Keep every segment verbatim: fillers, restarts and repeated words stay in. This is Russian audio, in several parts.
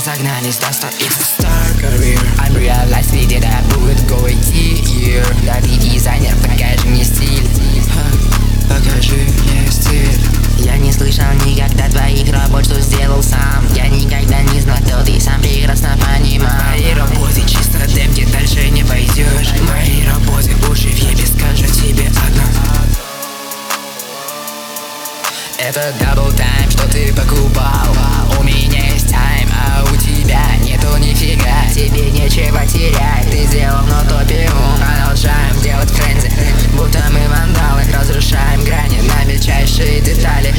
разогнались до ста. It's a star career. I'm realized, ведь это будет go идти year. Да ты дизайнер, покажи мне стиль. Ха, покажи мне стиль. Я не слышал никогда твоих работ, что сделал сам. Я никогда не знал, кто ты сам прекрасно понимал. Мои работы чисто демки, дальше не пойдешь. Мои работы уши в ебе скажут тебе одно. Это дабл тайм, что ты покупал. У меня есть тайм, а у тебя нету нифига. Тебе нечего терять, ты сделал на топе ум. Продолжаем делать френзи, будто мы вандалы. Разрушаем грани на мельчайшие детали.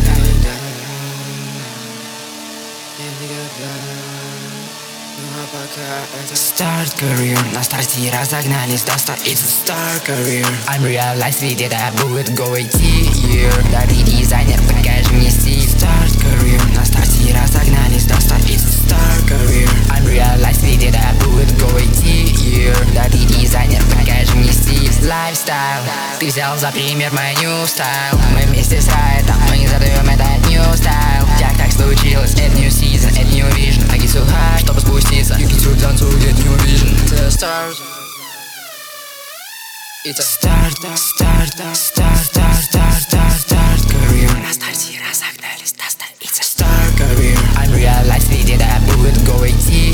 Start career. На старте разогнались до ста. It's a star career. I'm realized, ведь это будет go идти year. Да ты дизайнер, покажи мне стиль. Start career. На старте разогнались до ста. It's a star career. I'm realized, ведь это будет go идти year. Да ты дизайнер, покажи мне стиль. Lifestyle. Ты взял за пример мой new style. Мы вместе с Райтом, мы не задаем этот new style. Как так случилось? Это new season, это new vision. I get so high, чтобы спуститься. You get so down to get new vision. The stars. It's a start, start, start, start, start, start, start career. На старте разогнались до ста. It's a star career. I'm realized, ведь это будет go идти